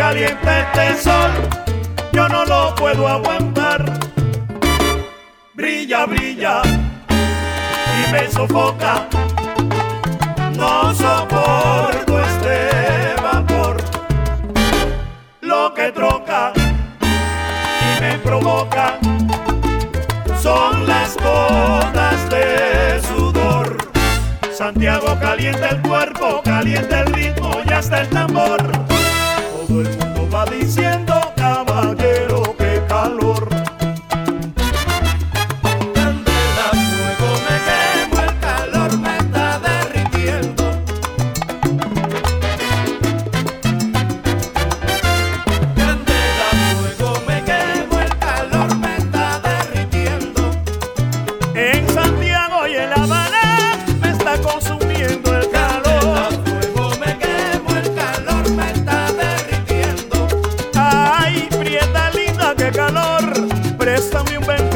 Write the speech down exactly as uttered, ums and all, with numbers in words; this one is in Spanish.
caliente este sol, yo no lo puedo aguantar. Brilla, brilla y me sofoca, no soporto este vapor. Lo que troca y me provoca son las gotas de sudor. Santiago calienta el cuerpo, calienta el ritmo y hasta el tambor. Todo el mundo va diciendo, caballero, qué calor. Candela, fuego, me quemo, el calor me está derritiendo. Candela, fuego, me quemo, el calor me está derritiendo. En Santiago y en La Habana me está consumiendo el calor. Fuego, me quemo, el calor me está derritiendo. Ay, prieta linda, qué calor, préstame un beso.